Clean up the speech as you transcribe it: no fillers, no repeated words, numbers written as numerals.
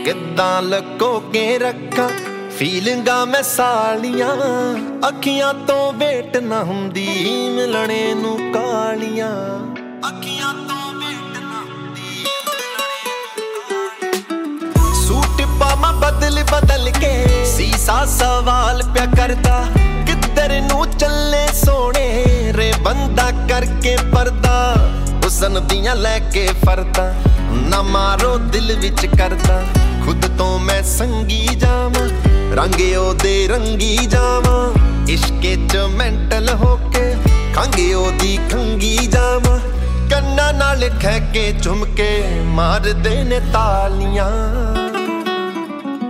ਕਿੱਦਾਂ ਲੁਕੋ ਕੇ ਰੱਖਾਂ ਫੀਲਿੰਗਾਂ ਮੈਂ ਸਾਲੀਆਂ। ਅੱਖੀਆਂ ਤੋਂ ਵੇਟ ਨਾ ਹੁੰਦੀ ਮਿਲਣੇ ਨੂੰ ਕਾਲੀਆਂ। ਅੱਖੀਆਂ ਤੋਂ ਵੇਟ ਨਾ ਹੁੰਦੀ ਮਿਲਣੇ ਨੂੰ ਕਾਲੀਆਂ। ਸੂਟ ਪਾਵਾਂ ਬਦਲ ਬਦਲ ਕੇ ਸੀਸਾ ਸਵਾਲ ਪਿਆ ਕਰਦਾ। ਕਿੱਧਰ ਨੂੰ ਚੱਲੇ ਸੋਹਣੇ ਰੇ ਬੰਦਾ ਕਰਕੇ ਪਰਦਾ। ਹੁਸਨ ਦੀਆਂ ਲੈ ਕੇ ਫਰਦਾ ਨਾ ਮਾਰੋ ਦਿਲ ਵਿੱਚ ਕਰਦਾ। ਖੁਦ ਤੋਂ ਮੈਂ ਸੰਗੀ ਜਾਵਾਂ ਰੰਗ ਉਹਦੇ ਰੰਗੀ ਜਾਵਾਂ। ਇਸ਼ਕੇ ਚ ਮੈਂਟਲ ਹੋ ਕੇ ਖੰਘ ਉਹਦੀ ਖੰਗੀ ਜਾਵਾਂ। ਕੰਨਾਂ ਨਾਲ ਠਹਿ ਕੇ ਝੁਮਕੇ ਮਾਰਦੇ ਨੇ ਤਾਲੀਆਂ।